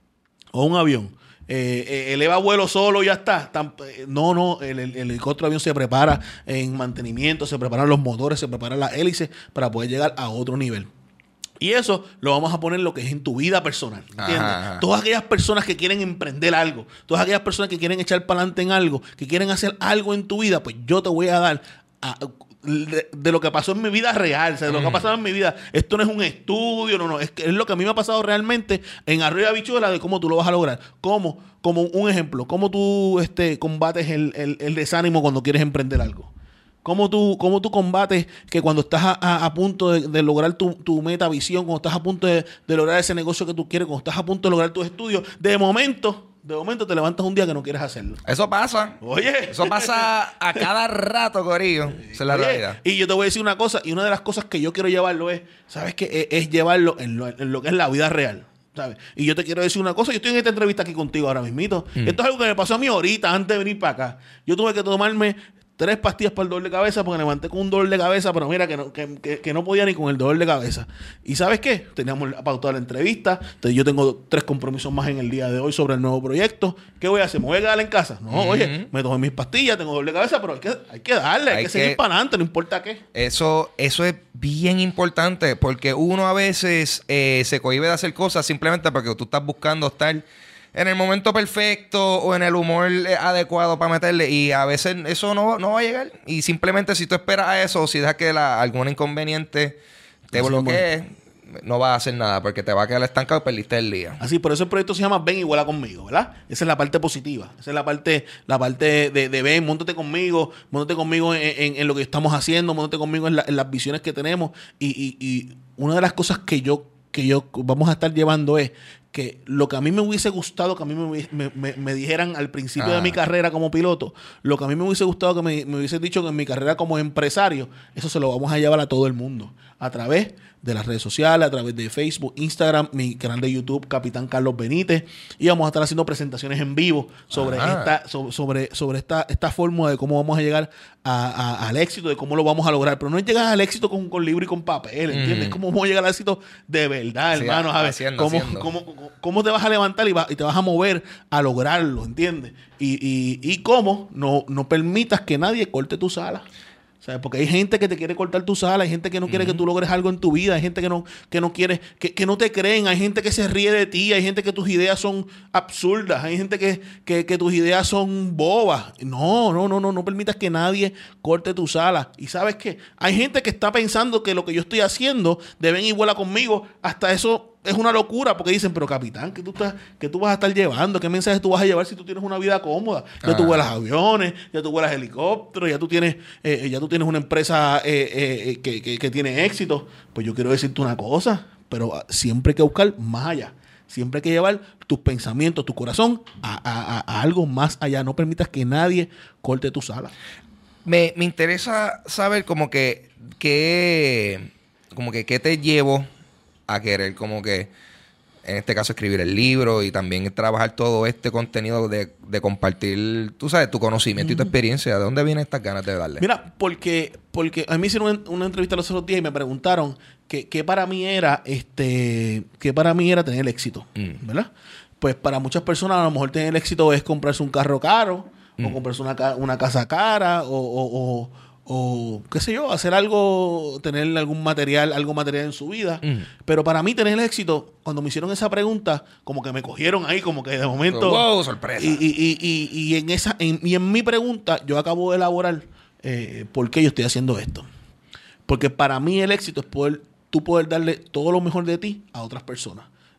o un avión, eh, eh, eleva vuelo solo y ya está. Tan, eh, no, no, el, el, el helicóptero avión se prepara en mantenimiento, se preparan los motores, se preparan las hélices para poder llegar a otro nivel. Y eso lo vamos a poner en lo que es en tu vida personal, ¿entiendes? Ajá. Todas aquellas personas que quieren emprender algo, todas aquellas personas que quieren echar para adelante en algo, que quieren hacer algo en tu vida, pues yo te voy a dar a, de, de lo que pasó en mi vida real, o sea, de lo mm. que ha pasado en mi vida. Esto no es un estudio, no, no, es, es lo que a mí me ha pasado realmente en Arroyo Habichuela de cómo tú lo vas a lograr. ¿Cómo? Como un ejemplo, cómo tú este, combates el, el, el desánimo cuando quieres emprender algo. ¿Cómo tú, cómo tú combates que cuando estás a, a, a punto de, de lograr tu, tu meta visión, cuando estás a punto de, de lograr ese negocio que tú quieres, cuando estás a punto de lograr tus estudios, de momento, de momento te levantas un día que no quieres hacerlo? Eso pasa. Oye. Eso pasa a cada rato, corillo. Esa es la Oye, realidad. Y yo te voy a decir una cosa, y una de las cosas que yo quiero llevarlo es, ¿sabes qué? Es, es llevarlo en lo, en lo que es la vida real. ¿Sabes? Y yo te quiero decir una cosa, yo estoy en esta entrevista aquí contigo ahora mismito. Mm. Esto es algo que me pasó a mí ahorita, antes de venir para acá. Yo tuve que tomarme tres pastillas para el dolor de cabeza porque me levanté con un dolor de cabeza, pero mira que no, que, que, que no podía ni con el dolor de cabeza. ¿Y sabes qué? Teníamos pautada la entrevista. Entonces yo tengo tres compromisos más en el día de hoy sobre el nuevo proyecto. ¿Qué voy a hacer? ¿Me voy a quedar en casa? No, uh-huh. Oye, me tomé mis pastillas, tengo dolor de cabeza, pero hay que, hay que darle, hay, hay que, que seguir para adelante, no importa qué. Eso, eso es bien importante porque uno a veces eh, se cohíbe de hacer cosas simplemente porque tú estás buscando estar en el momento perfecto o en el humor adecuado para meterle, y a veces eso no, no va a llegar. Y simplemente si tú esperas a eso, o si dejas que la, algún inconveniente te Así bloquee, bueno. no vas a hacer nada porque te va a quedar estancado y perdiste el día. Así, por eso el proyecto se llama Ven y Vuela Conmigo, ¿verdad? Esa es la parte positiva. Esa es la parte, la parte de, de ven, móntate conmigo, móntate conmigo en, en, en lo que estamos haciendo, móntate conmigo en, la, en las visiones que tenemos. Y, y, y una de las cosas que yo, que yo vamos a estar llevando es que lo que a mí me hubiese gustado que a mí me, me, me, me dijeran al principio ah. de mi carrera como piloto, lo que a mí me hubiese gustado que me, me hubiesen dicho que en mi carrera como empresario, eso se lo vamos a llevar a todo el mundo a través de las redes sociales, a través de Facebook, Instagram, mi canal de YouTube, Capitán Carlos Benítez, y vamos a estar haciendo presentaciones en vivo sobre Ajá. esta so, sobre, sobre esta, esta fórmula de cómo vamos a llegar a, a, al éxito, de cómo lo vamos a lograr. Pero no es llegar al éxito con, con libro y con papel, ¿entiendes? Mm. ¿Cómo vamos a llegar al éxito de verdad, sí, hermano? A ver, haciendo, ¿cómo, haciendo. ¿cómo, cómo, cómo te vas a levantar y, va, y te vas a mover a lograrlo, ¿entiendes? Y, y, y cómo no, no permitas que nadie corte tus alas. O sea, porque hay gente que te quiere cortar tus alas, hay gente que no quiere uh-huh. que tú logres algo en tu vida, hay gente que no, que no quiere, que, que no te creen, hay gente que se ríe de ti, hay gente que tus ideas son absurdas, hay gente que, que, que tus ideas son bobas. No, no, no, no, no permitas que nadie corte tus alas. Y ¿sabes qué? Hay gente que está pensando que lo que yo estoy haciendo de Ven y Vuela Conmigo, hasta eso es una locura, porque dicen, pero capitán, ¿qué tú, estás, ¿qué tú vas a estar llevando? ¿Qué mensajes tú vas a llevar si tú tienes una vida cómoda? Ya ah. tú vuelas aviones, ya tú vuelas helicópteros, ya tú tienes, eh, ya tú tienes una empresa eh, eh, que, que, que tiene éxito. Pues yo quiero decirte una cosa, pero siempre hay que buscar más allá. Siempre hay que llevar tus pensamientos, tu corazón a, a, a algo más allá. No permitas que nadie corte tus alas. Me, me interesa saber como que, que como que qué te llevo a querer como que, en este caso, escribir el libro y también trabajar todo este contenido de, de compartir, tú sabes, tu conocimiento mm. y tu experiencia. ¿De dónde vienen estas ganas de darle? Mira, porque, porque a mí hicieron una, una entrevista los otros días y me preguntaron que, que para mí era este que para mí era tener éxito, mm. ¿verdad? Pues para muchas personas a lo mejor tener éxito es comprarse un carro caro mm. o comprarse una, una casa cara o, o, o o qué sé yo, hacer algo, tener algún material, algo material en su vida. Mm. Pero para mí tener éxito, cuando me hicieron esa pregunta, como que me cogieron ahí, como que de momento... ¡Wow! ¡Sorpresa! Y, y, y, y, y en esa en, y en mi pregunta, yo acabo de elaborar eh, por qué yo estoy haciendo esto. Porque para mí el éxito es poder, tú poder darle todo lo mejor de ti a otras personas.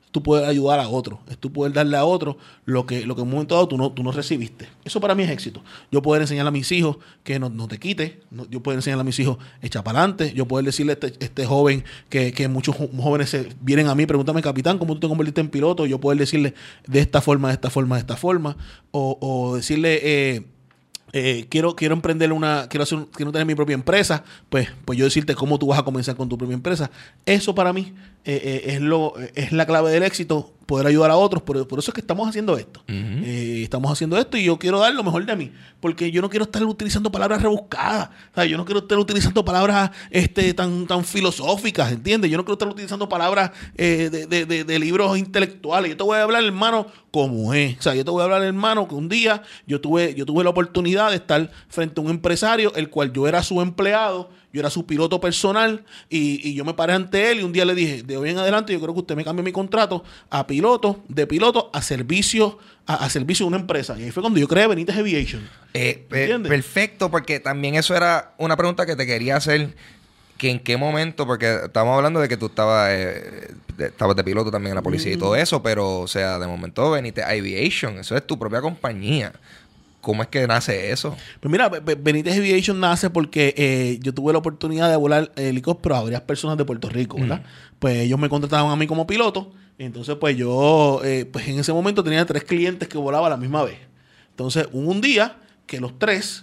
tú poder ayudar a otro, es tú poder darle a otro lo que, lo que en un momento dado tú no, tú no recibiste. Eso para mí es éxito. Yo poder enseñar a mis hijos que no, no te quites, no, yo poder enseñar a mis hijos echa para adelante, yo poder decirle a este, este joven que, que muchos jóvenes se vienen a mí, pregúntame, capitán, ¿cómo tú te convertiste en piloto? Yo poder decirle de esta forma, de esta forma, de esta forma, o, o decirle... Eh, Eh, quiero quiero emprender una quiero hacer quiero tener mi propia empresa, pues pues yo decirte cómo tú vas a comenzar con tu propia empresa. Eso para mí eh, eh, es lo es la clave del éxito, poder ayudar a otros. Por, por eso es que estamos haciendo esto. Uh-huh. eh, estamos haciendo esto y yo quiero dar lo mejor de mí, porque yo no quiero estar utilizando palabras rebuscadas, ¿sabes? Yo no quiero estar utilizando palabras este tan tan filosóficas, ¿entiendes? Yo no quiero estar utilizando palabras eh, de, de, de, de libros intelectuales. Yo te voy a hablar, hermano, como es. O sea, yo te voy a hablar, hermano, que un día yo tuve yo tuve la oportunidad de estar frente a un empresario, el cual yo era su empleado, yo era su piloto personal, y, y yo me paré ante él y un día le dije, de hoy en adelante yo creo que usted me cambie mi contrato a piloto, de piloto a servicio, a, a servicio de una empresa. Y ahí fue cuando yo creé Benítez Aviation. Eh, eh, perfecto, porque también eso era una pregunta que te quería hacer, que en qué momento, porque estamos hablando de que tú estabas, eh, de, estabas de piloto también en la policía mm. y todo eso, pero o sea, de momento Benítez Aviation, eso es tu propia compañía. ¿Cómo es que nace eso? Pues mira, Benítez Aviation nace porque eh, yo tuve la oportunidad de volar helicóptero a varias personas de Puerto Rico, ¿verdad? Mm. Pues ellos me contrataban a mí como piloto. Entonces, pues yo, eh, pues en ese momento tenía tres clientes que volaban a la misma vez. Entonces, hubo un día que los tres...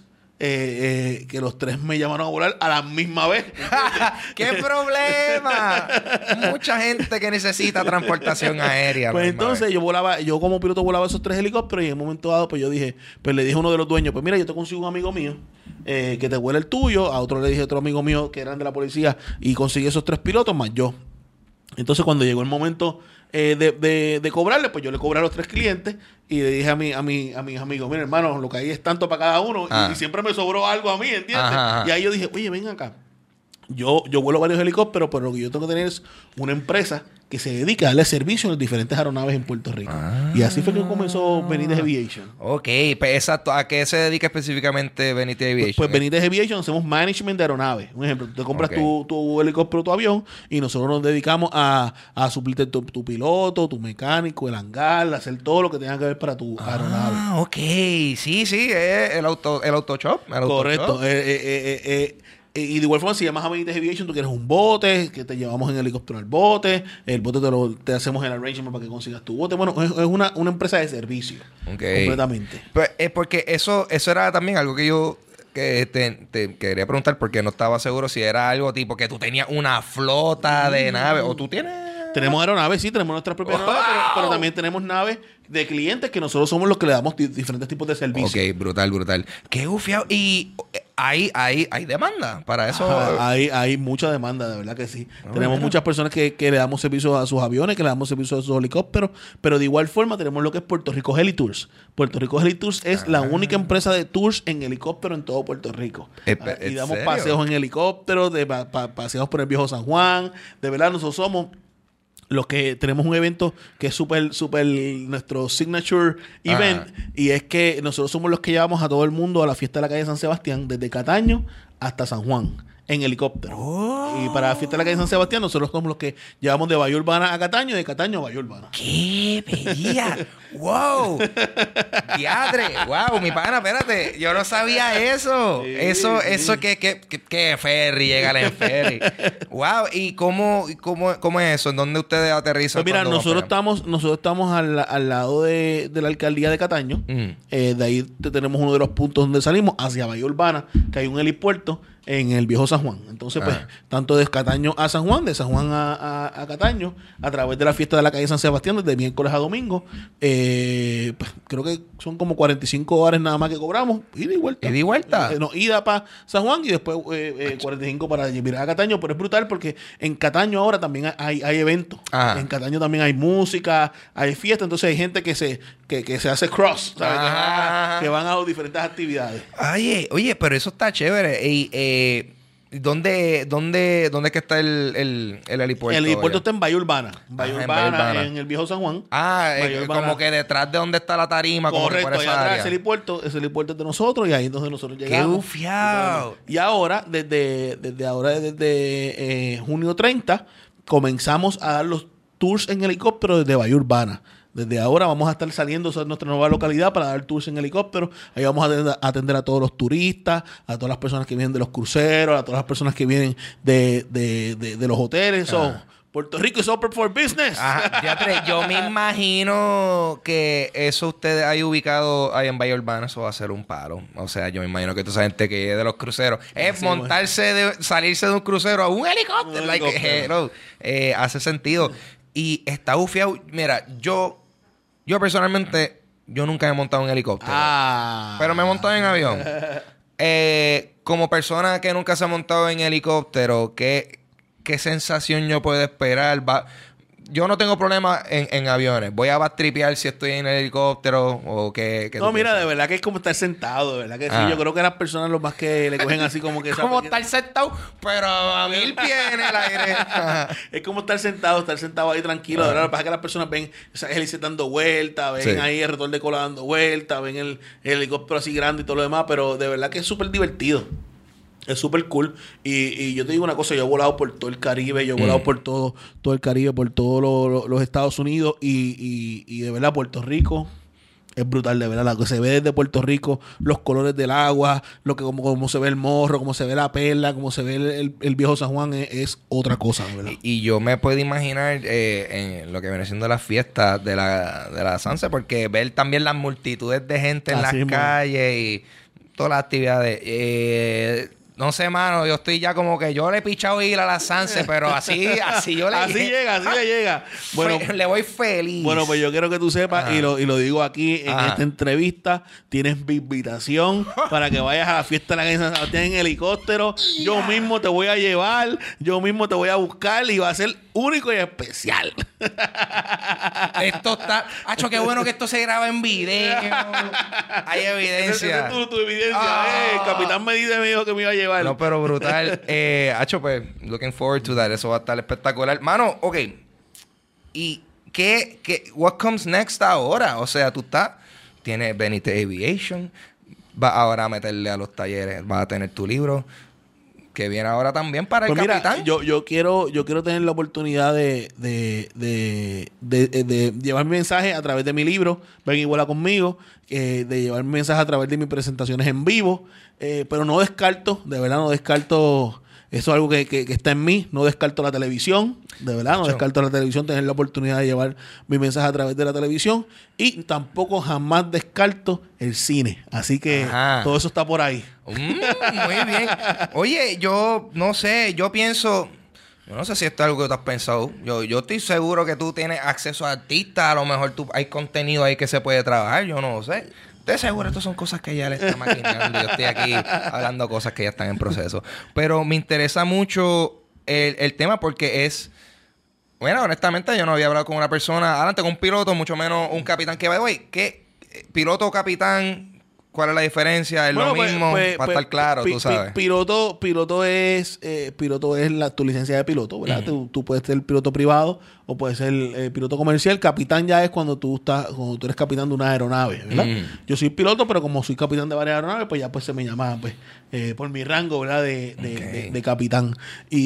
Eh, eh, que los tres me llamaron a volar a la misma vez. ¡Qué problema! Mucha gente que necesita transportación aérea. Pues entonces vez. yo volaba, yo como piloto volaba esos tres helicópteros y en un momento dado pues yo dije, pues le dije a uno de los dueños, pues mira, yo te consigo un amigo mío eh, que te vuela el tuyo, a otro le dije a otro amigo mío que eran de la policía y conseguí esos tres pilotos más yo. Entonces cuando llegó el momento eh, de, de, de cobrarle, pues yo le cobré a los tres clientes y le dije a mi, a mi, a mis amigos, mira hermano, lo que hay es tanto para cada uno ah. y, y siempre me sobró algo a mí, ¿entiendes? Ajá, ajá. Y ahí yo dije, oye, ven acá. Yo, yo vuelo varios helicópteros, pero lo que yo tengo que tener es una empresa que se dedique a darle servicio a las diferentes aeronaves en Puerto Rico. Ah. Y así fue que comenzó Benítez Aviation. Ok, pues exacto. ¿A qué se dedica específicamente Benítez Aviation? Pues, pues Benítez Aviation hacemos management de aeronaves. Un ejemplo, tú te compras okay. tu, tu helicóptero, tu avión, y nosotros nos dedicamos a, a suplirte tu, tu piloto, tu mecánico, el hangar, hacer todo lo que tenga que ver para tu ah, aeronave. Ah, ok. Sí, sí, es el auto, el auto shop. El auto Correcto. Shop. Eh, eh, eh, eh, Y de igual forma, si llamas a Benítez Aviation, tú quieres un bote, que te llevamos en helicóptero al bote, el bote te, lo, te hacemos el arrangement para que consigas tu bote. Bueno, es, es una, una empresa de servicio. Okay. Completamente. Pues es porque eso, eso era también algo que yo que te, te quería preguntar, porque no estaba seguro si era algo tipo que tú tenías una flota de naves o tú tienes... Tenemos aeronaves, sí, tenemos nuestras propias wow. naves, pero, pero también tenemos naves de clientes que nosotros somos los que le damos di- diferentes tipos de servicios. Ok, brutal, brutal. Qué gufiado. Y hay, hay, hay demanda para eso. Ajá, hay, hay mucha demanda, de verdad que sí. Oh, tenemos bueno. muchas personas que, que le damos servicio a sus aviones, que le damos servicio a sus helicópteros, pero de igual forma tenemos lo que es Puerto Rico Heli Tours. Puerto Rico Heli Tours es ah. la única empresa de tours en helicóptero en todo Puerto Rico. ¿Es, ah, y damos serio? paseos en helicóptero, de pa- pa- paseos por el viejo San Juan. De verdad, nosotros somos... los que tenemos un evento que es súper, súper nuestro signature event. Ajá. Y es que nosotros somos los que llevamos a todo el mundo a la fiesta de la calle San Sebastián, desde Cataño hasta San Juan, en helicóptero. Oh. Y para la fiesta de la calle San Sebastián, nosotros somos los que llevamos de Bahía Urbana a Cataño y de Cataño a Bahía Urbana. ¡Qué bella! ¡Wow! ¡Diadre! ¡Wow! Mi pana, espérate. Yo no sabía eso. Sí, eso, sí. eso que, que, que, que ferry, llegar en ferry. ¡Wow! ¿Y cómo, cómo, cómo es eso? ¿En dónde ustedes aterrizan? Pues mira, nosotros estamos, nosotros estamos al, al lado de, de la alcaldía de Cataño. Mm. Eh, de ahí te, tenemos uno de los puntos donde salimos, hacia Bahía Urbana, que hay un helipuerto en el viejo San Juan. Entonces, ah. pues, tanto de Cataño a San Juan, de San Juan a, a, a Cataño, a través de la fiesta de la calle San Sebastián, desde miércoles a domingo, eh, pues, creo que son como cuarenta y cinco dólares nada más que cobramos, ida y vuelta. ¿Ida y vuelta? Eh, no, ida para San Juan y después eh, eh, cuarenta y cinco para llevar a Cataño, pero es brutal porque en Cataño ahora también hay, hay eventos. Ah. En Cataño también hay música, hay fiesta, entonces hay gente que se, que, que se hace cross, ¿sabes? Ah. Que, van a las diferentes actividades. Oye, oye, pero eso está chévere. Y, eh, ¿Dónde, dónde, ¿Dónde es que está el, el, el helipuerto? El helipuerto está en Bahía Urbana. Bahía Urbana, en, Urbana en el viejo San Juan. Ah, eh, como que detrás de donde está la tarima. Correcto, como por esa allá atrás área. ese helipuerto, ese helipuerto es de nosotros y ahí es donde nosotros llegamos. ¡Qué bufiado! Y desde, desde, desde ahora, desde eh, junio treinta, comenzamos a dar los tours en helicóptero desde Bahía Urbana. Desde ahora vamos a estar saliendo a nuestra nueva localidad para dar tours en helicóptero. Ahí vamos a atender, a atender a todos los turistas, a todas las personas que vienen de los cruceros, a todas las personas que vienen de, de, de, de los hoteles. So, Ah. Puerto Rico is open for business. Ajá, fíjate, yo me imagino que eso ustedes ahí ubicado ahí en Bahía Urbana, eso va a ser un paro. O sea, yo me imagino que toda esa gente que es de los cruceros es Sí, montarse, de, salirse de un crucero a un helicóptero. Un Like, helicóptero. hello. Eh, hace sentido. Y está bufiado. Mira, yo, yo personalmente, yo nunca me he montado en un helicóptero. Ah. Pero me he montado en avión. Eh, como persona que nunca se ha montado en helicóptero, ¿qué, qué sensación yo puedo esperar? Va, yo no tengo problema en, en aviones. Voy a backtripear si estoy en el helicóptero o qué. qué No, tú mira, piensas. de verdad que es como estar sentado, de verdad que sí. Ah. Yo creo que las personas lo más que le cogen así como que... esa Como pequeña- estar sentado, pero a mil pies en el aire. Ajá. Es como estar sentado, estar sentado ahí tranquilo. Ah. De verdad, lo que pasa es que las personas ven esa hélice dando vueltas, ven Sí. ahí el retorno de cola dando vueltas, ven el, el helicóptero así grande y todo lo demás, pero de verdad que es súper divertido. Es súper cool. Y, y yo te digo una cosa, yo he volado por todo el Caribe, yo he volado Mm. por todo, todo el Caribe, por todos lo- lo- los Estados Unidos y, y, y de verdad Puerto Rico es brutal, de verdad. Lo que se ve desde Puerto Rico, los colores del agua, lo que como, como se ve el morro, como se ve la perla, como se ve el, el- el viejo San Juan, es, es otra cosa, de verdad. Y, y yo me puedo imaginar eh, en lo que viene siendo las fiestas de la, de la Sanse, porque ver también las multitudes de gente en Así las mismo. calles y todas las actividades. Eh, no sé, mano, yo estoy ya como que yo le he pichado ir a la Sanse, pero así, así yo le Así llega, así le llega. Bueno, Fe- le voy feliz. Bueno, pues yo quiero que tú sepas, Ajá. y lo, y lo digo aquí en Ajá. esta entrevista, tienes mi invitación para que vayas a la fiesta de la calle San Sebastián en helicóptero. Yo mismo te voy a llevar, yo mismo te voy a buscar y va a ser único y especial. Esto está... Hacho, qué bueno que esto se graba en video. Hay Esa evidencia. es tu, tu evidencia. Ah. Eh, el capitán Medina me dijo que me iba a llevar. No, pero brutal. eh, Hacho, pues, looking forward to that. Eso va a estar espectacular. Mano, ok. ¿Y qué, qué, what comes next ahora? O sea, tú estás, tienes Benítez Aviation, vas ahora a meterle a los talleres, vas a tener tu libro, que viene ahora también para Pues el mira, capitán. yo, yo quiero, yo quiero tener la oportunidad de, de, de, de, de- de llevar mi mensaje a través de mi libro, Ven y Vuela Conmigo, eh, de llevar mi mensaje a través de mis presentaciones en vivo, eh, pero no descarto, de verdad no descarto, eso es algo que, que, que está en mí, no descarto la televisión, de verdad no Mucho. descarto la televisión, tener la oportunidad de llevar mi mensaje a través de la televisión y tampoco jamás descarto el cine, así que Ajá. todo eso está por ahí. Mm, muy bien. Oye, yo no sé, yo pienso... Yo no sé si esto es algo que tú has pensado. Yo, yo estoy seguro que tú tienes acceso a artistas. A lo mejor tú, hay contenido ahí que se puede trabajar. Yo no lo sé. Estoy seguro que estas son cosas que ya le está maquinando. Yo estoy aquí hablando cosas que ya están en proceso. Pero me interesa mucho el, el tema porque es... Bueno, honestamente yo no había hablado con una persona... Adelante, con un piloto, mucho menos un capitán. Que, by the way, ¿qué? ¿Piloto o capitán? ¿Cuál es la diferencia? ¿Es Bueno, lo pues, mismo? pues, Para pues, estar claro, pi- tú pi- sabes. Piloto, piloto es, eh, piloto es la, tu licencia de piloto, ¿verdad? Tú, tú puedes ser piloto privado o puedes ser eh, piloto comercial. Capitán ya es cuando tú estás, cuando tú eres capitán de una aeronave, ¿verdad? Mm. Yo soy piloto, pero como soy capitán de varias aeronaves, pues ya pues se me llama pues eh, por mi rango, ¿verdad? De, de, Ok. de- de capitán. Y,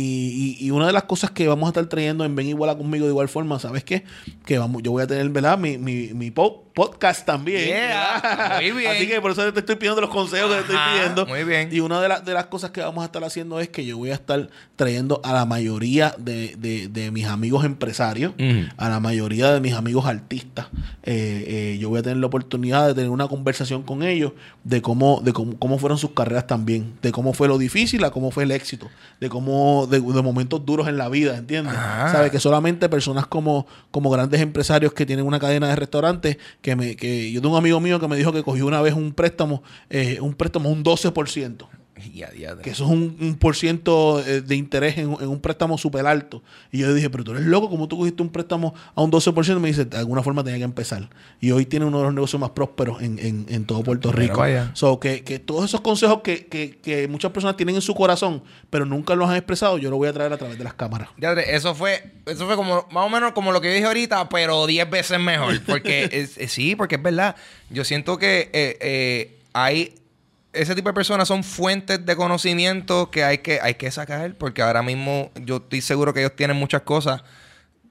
y, y, y una de las cosas que vamos a estar trayendo en Ven y Vuela Conmigo de igual forma, ¿sabes qué? Que vamos, yo voy a tener, ¿verdad? Mi, mi, mi po- podcast también. Yeah, ¿verdad? muy bien. Así que por eso te estoy pidiendo los consejos que te estoy Ajá, pidiendo. muy bien. Y una de, las de las cosas que vamos a estar haciendo es que yo voy a estar trayendo a la mayoría de, de, de mis amigos empresarios, Mm. a la mayoría de mis amigos artistas. Eh, eh, yo voy a tener la oportunidad de tener una conversación con ellos de cómo, de cómo, cómo fueron sus carreras también, de cómo fue lo difícil a cómo fue el éxito, de cómo, de, de momentos duros en la vida, ¿entiendes? Ajá. ¿Sabes? Que solamente personas como, como grandes empresarios que tienen una cadena de restaurantes, que me, que yo tengo un amigo mío que me dijo que cogió una vez un préstamo, eh, un préstamo un doce por ciento. Y a diadre. Que eso es un, un por ciento eh, de interés en, en un préstamo súper alto. Y yo dije, pero tú eres loco, ¿cómo tú cogiste un préstamo a un doce por ciento? Me dice, de alguna forma tenía que empezar. Y hoy tiene uno de los negocios más prósperos en, en, en todo Puerto Pero Rico. vaya. So, que, que todos esos consejos que, que, que muchas personas tienen en su corazón, pero nunca los han expresado, yo lo voy a traer a través de las cámaras. Diadre, eso fue, eso fue como más o menos como lo que yo dije ahorita, pero diez veces mejor. Porque es, es- sí, porque es verdad. Yo siento que eh, eh, hay ese tipo de personas son fuentes de conocimiento que hay que, hay que sacar, porque ahora mismo yo estoy seguro que ellos tienen muchas cosas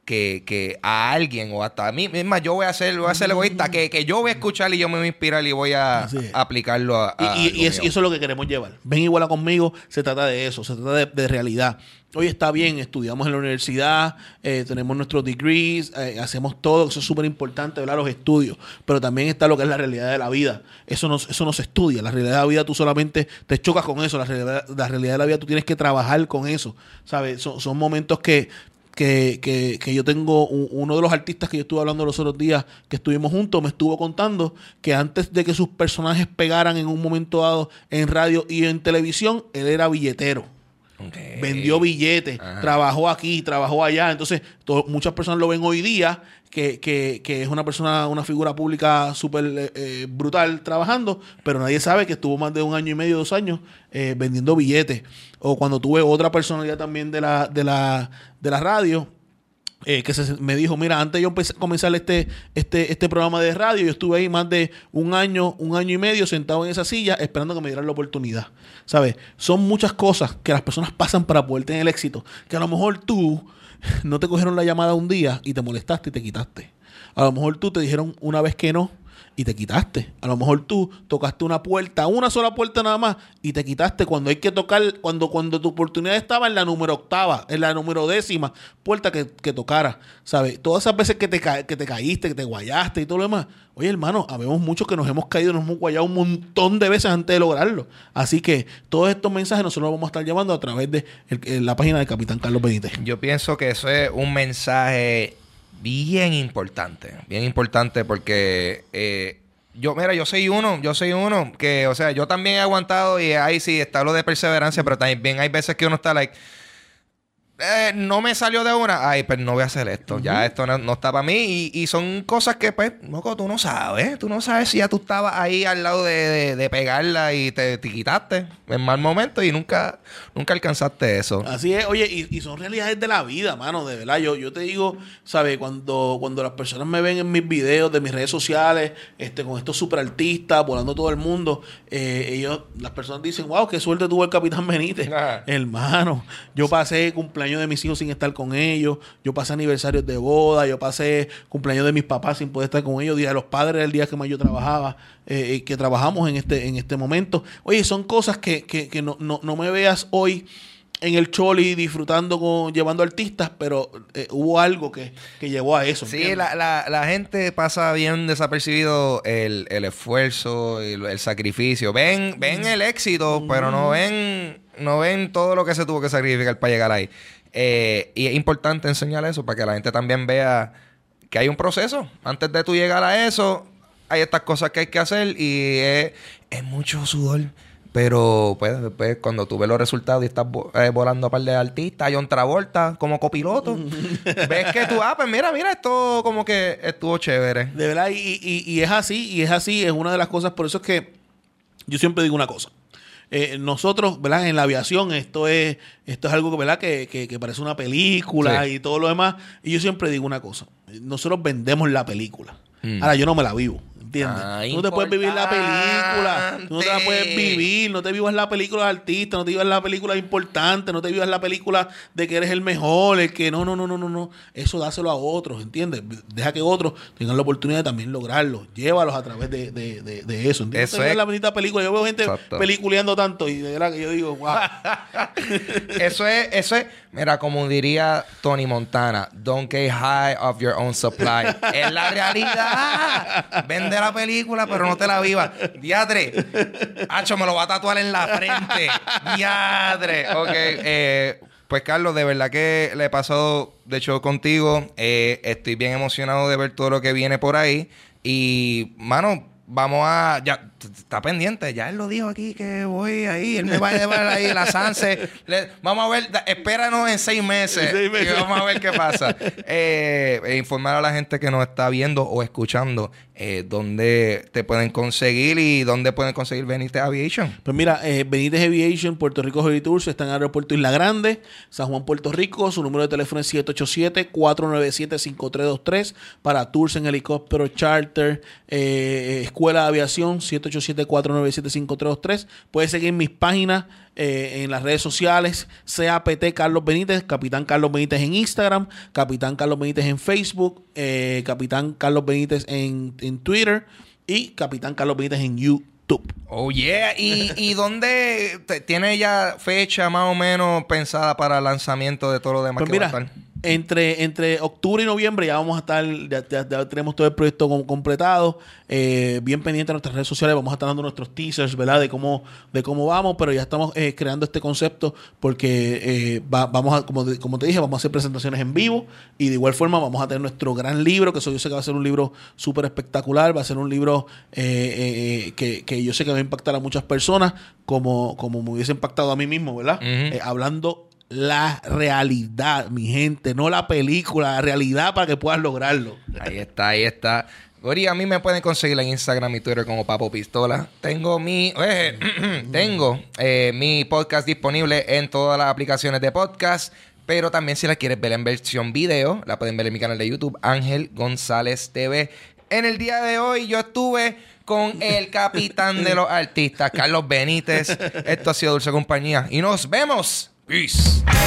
que, que a alguien o hasta a mí misma yo voy a ser, voy a ser egoísta, que, que yo voy a escuchar y yo me voy a inspirar y voy a, a aplicarlo a, a y, y, y, es, y eso es lo que queremos llevar. Ven igual a conmigo, se trata de eso, se trata de, de realidad. Hoy está bien, estudiamos en la universidad, eh, tenemos nuestros degrees, eh, hacemos todo, eso es súper importante, ¿verdad? Los estudios, pero también está lo que es la realidad de la vida. Eso no, eso no se estudia, la realidad de la vida tú solamente te chocas con eso, la realidad, la realidad de la vida tú tienes que trabajar con eso, ¿sabes? Son, son momentos que Que, que, que yo tengo un, uno de los artistas que yo estuve hablando los otros días que estuvimos juntos, me estuvo contando que antes de que sus personajes pegaran en un momento dado en radio y en televisión, él era billetero. Okay. Vendió billetes, ajá, trabajó aquí, trabajó allá. Entonces, todo, muchas personas lo ven hoy día que, que, que es una persona, una figura pública súper eh, brutal trabajando, pero nadie sabe que estuvo más de un año y medio, dos años eh, vendiendo billetes. O cuando tuve otra personalidad también de la, de la, de la radio, eh, que se, me dijo, mira, antes de yo empecé a comenzar este, este, este programa de radio, yo estuve ahí más de un año, un año y medio sentado en esa silla esperando que me dieran la oportunidad. ¿Sabes? Son muchas cosas que las personas pasan para poder tener el éxito, que a lo mejor tú no te cogieron la llamada un día y te molestaste y te quitaste. A lo mejor tú te dijeron una vez que no y te quitaste. A lo mejor tú tocaste una puerta, una sola puerta nada más, y te quitaste cuando hay que tocar, cuando, cuando tu oportunidad estaba en la número octava, en la número décima puerta que, que tocara, ¿sabes? Todas esas veces que te, ca que te caíste, que te guayaste y todo lo demás. Oye, hermano, habemos muchos que nos hemos caído, nos hemos guayado un montón de veces antes de lograrlo. Así que todos estos mensajes nosotros los vamos a estar llevando a través de el, la página de Capitán Carlos Benítez. Yo pienso que eso es un mensaje bien importante, bien importante porque eh, yo, mira, yo soy uno, yo soy uno que, o sea, yo también he aguantado y ahí sí está lo de perseverancia, pero también hay veces que uno está like, eh, no me salió de una, ay, pero no voy a hacer esto, uh-huh. ya esto no, no está para mí y, y son cosas que, pues, loco, tú no sabes, tú no sabes si ya tú estabas ahí al lado de, de, de pegarla y te, te quitaste en mal momento y nunca, nunca alcanzaste eso. Así es, oye, y, y son realidades de la vida, mano, de verdad, yo, yo te digo, ¿sabes? Cuando, cuando las personas me ven en mis videos de mis redes sociales, este, con estos super artistas, volando todo el mundo, eh, ellos, las personas dicen, wow, qué suerte tuvo el Capitán Benítez. Ajá. Hermano, yo pasé cumpleaños de mis hijos sin estar con ellos, yo pasé aniversarios de boda, yo pasé cumpleaños de mis papás sin poder estar con ellos, Día de los Padres, el día que más yo trabajaba, eh, que trabajamos en este, en este momento. Oye, son cosas que, que, que no, no, no me veas hoy en el Choli disfrutando con, llevando artistas, pero eh, hubo algo que, que llevó a eso. Sí, la, la, la gente pasa bien desapercibido el, el esfuerzo, el, el sacrificio. Ven, ven el éxito, mm. pero no ven, no ven todo lo que se tuvo que sacrificar para llegar ahí. Eh, y es importante enseñar eso para que la gente también vea que hay un proceso. Antes de tú llegar a eso, hay estas cosas que hay que hacer y es, es mucho sudor. Pero pues después cuando tú ves los resultados y estás eh, volando a par de artistas, John Travolta como copiloto, ves que tú, ah, pues mira, mira, esto como que estuvo chévere. De verdad, y, y, y es así, y es así, es una de las cosas, por eso es que yo siempre digo una cosa. Eh, nosotros, ¿verdad? En la aviación esto es esto es algo, ¿verdad? Que, que, que parece una película sí. y todo lo demás. Y yo siempre digo una cosa. Nosotros vendemos la película. Mm. Ahora, yo no me la vivo. ¿Entiendes? Ah, tú no te puedes vivir la película. Tú no te la puedes vivir. No te vivas la película de artista. No te vivas la película importante. No te vivas la película de que eres el mejor. El que no, no, no, no, no, no. Eso dáselo a otros, ¿entiendes? Deja que otros tengan la oportunidad de también lograrlo. Llévalos a través de, de, de, de eso. ¿Entiendes? Eso es la bonita película. Yo veo gente Exacto. peliculeando tanto y de verdad que yo digo, wow. eso es, eso es, mira, como diría Tony Montana, don't get high off your own supply. Es la realidad. Vende la película, pero no te la vivas. Diadre. Hacho, me lo va a tatuar en la frente. Diadre. Ok. Eh, pues, Carlos, de verdad que le he pasado, de hecho, contigo. Eh, estoy bien emocionado de ver todo lo que viene por ahí. Y, mano, vamos a... Ya, está pendiente. Ya él lo dijo aquí que voy ahí. Él me va a llevar ahí la Sanse. Le, vamos a ver. Da, espéranos en seis meses. seis meses. Y vamos a ver qué pasa. Eh, eh, informar a la gente que nos está viendo o escuchando eh, dónde te pueden conseguir y dónde pueden conseguir Benítez Aviation. Pues mira, eh, Benítez Aviation, Puerto Rico Heavy Tours, está en el aeropuerto Isla Grande, San Juan, Puerto Rico. Su número de teléfono es siete ocho siete, cuatro nueve siete, cinco tres dos tres para tours en helicóptero, charter, eh, escuela de aviación, siete ocho siete, cuatro nueve siete, cinco tres dos tres. Puedes seguir mis páginas eh, en las redes sociales, C A P T Carlos Benítez, Capitán Carlos Benítez en Instagram, Capitán Carlos Benítez en Facebook, eh, Capitán Carlos Benítez en, en Twitter y Capitán Carlos Benítez en YouTube. Oh, yeah. ¿Y, y dónde te- tiene ya fecha más o menos pensada para el lanzamiento de todo lo demás Pues que mira, va a estar? entre, entre octubre y noviembre ya vamos a estar, ya, ya- ya tenemos todo el proyecto com- completado. Eh, bien pendiente de nuestras redes sociales, vamos a estar dando nuestros teasers, ¿verdad? De cómo, de cómo vamos, pero ya estamos eh, creando este concepto porque eh, va- vamos a, como, te- como te dije, vamos a hacer presentaciones en vivo y de igual forma vamos a tener nuestro gran libro, que eso yo sé que va a ser un libro súper espectacular, va a ser un libro eh, eh, eh, que, que yo sé que va a impactar a muchas personas como, como me hubiese impactado a mí mismo, ¿verdad? Ujú. Eh, hablando la realidad, mi gente, no la película, la realidad para que puedas lograrlo. Ahí está, ahí está. Gori, a mí me pueden conseguir en Instagram y Twitter como Papo Pistola. Tengo mi eh, tengo eh, mi podcast disponible en todas las aplicaciones de podcast. Pero también si la quieres ver en versión video, la pueden ver en mi canal de YouTube, Ángel González T V. En el día de hoy yo estuve con el capitán de los artistas, Carlos Benítez. Esto ha sido Dulce Compañía. Y nos vemos. Peace.